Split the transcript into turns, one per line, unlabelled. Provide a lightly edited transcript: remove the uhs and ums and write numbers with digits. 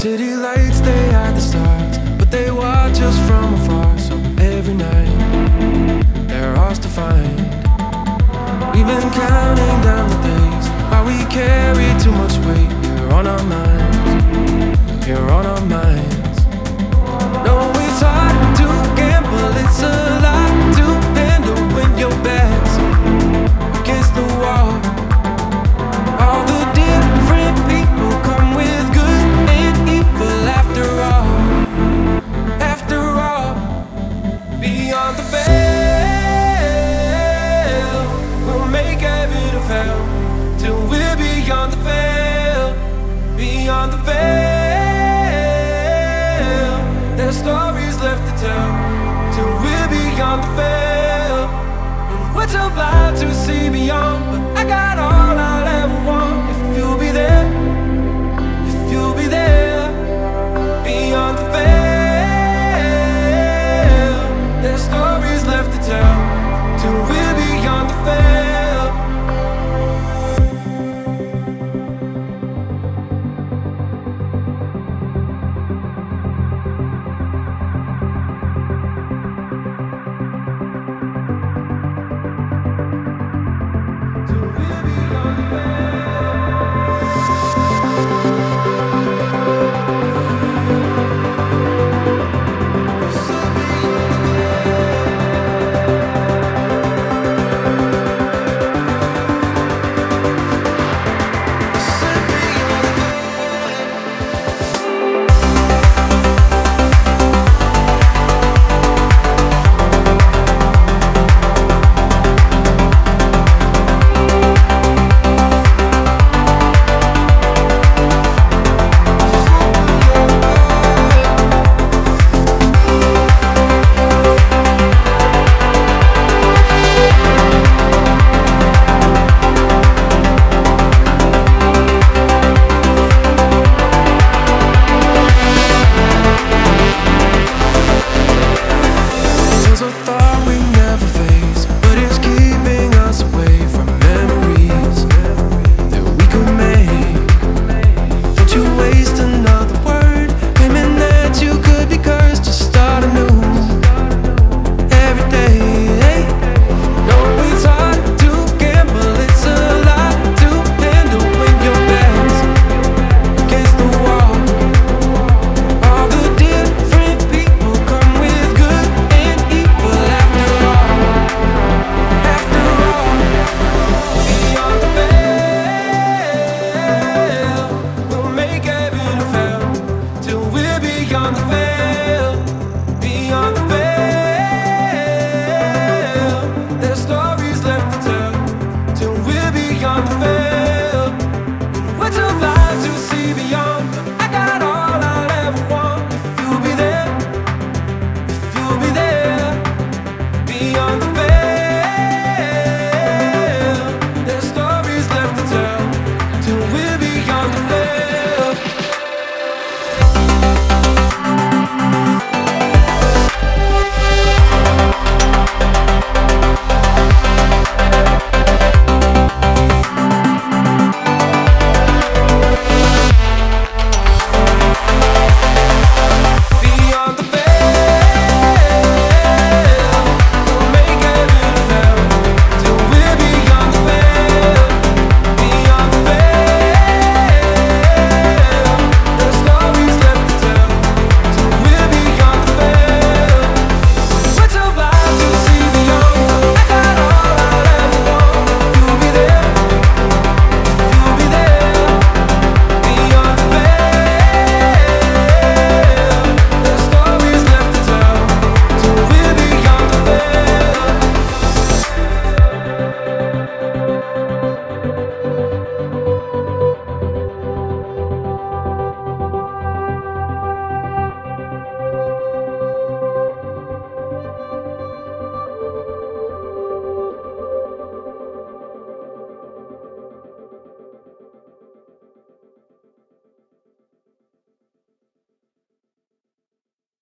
City lights, they hide the stars, but they watch us from afar. So every night, they're ours to find. We've been counting down the days while we carry too much weight. Here on our minds, here on our minds. No, it's hard to gamble, it's a lot to handle when your back's against the wall. All the different people come with good and evil after all. After all, beyond the veil, we'll make heaven of hell till we're beyond the veil. Beyond the veil, there's stories left to tell till we're beyond the veil. And we're too blind to see beyond.